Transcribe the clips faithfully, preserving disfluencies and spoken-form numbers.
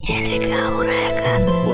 Illegal Records.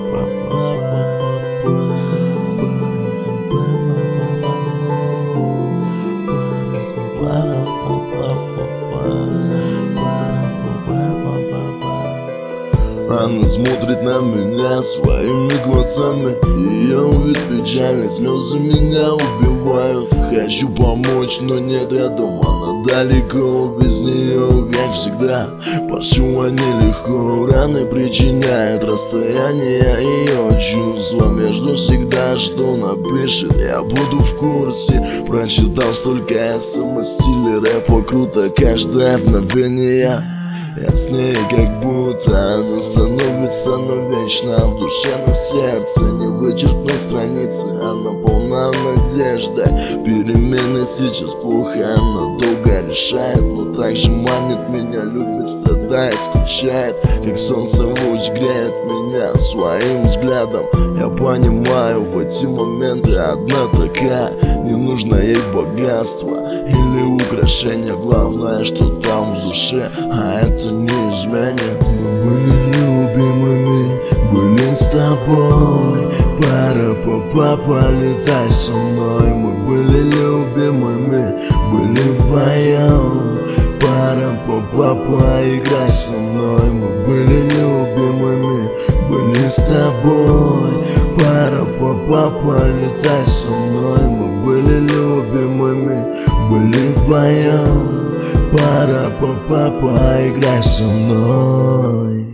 Она смотрит на меня своими глазами. Ее вид печальный, слезы меня убивают. Хочу помочь, но нет рядом, она далеко. Без нее, как всегда, пощу нелегко. Раны причиняет расстояние ее чувства. Между всегда, что напишет, я буду в курсе. Прочитал столько смс в стиле рэпа, круто каждое мгновение. Я с ней как будто она становится навечно. В душе, на сердце не вычеркнуть страницы. Она полна надежды, перемены сейчас плохо. Она долго решает, но также манит меня. Любит, страдает, скучает, как солнце луч греет меня своим взглядом. Я понимаю, в эти моменты одна такая. Не нужно ей богатство или украшения, главное, что там в душе, а это не изменит. Мы были любимыми, были с тобой. Пара по папа, летай со мной. Мы были любимыми, были вдвоем. Пара по папа, играй со мной. Мы были любимыми, были с тобой. Пара по папа, летай со мной. Мы были любимыми, были вдвоем. Пара по папа, играй со мной.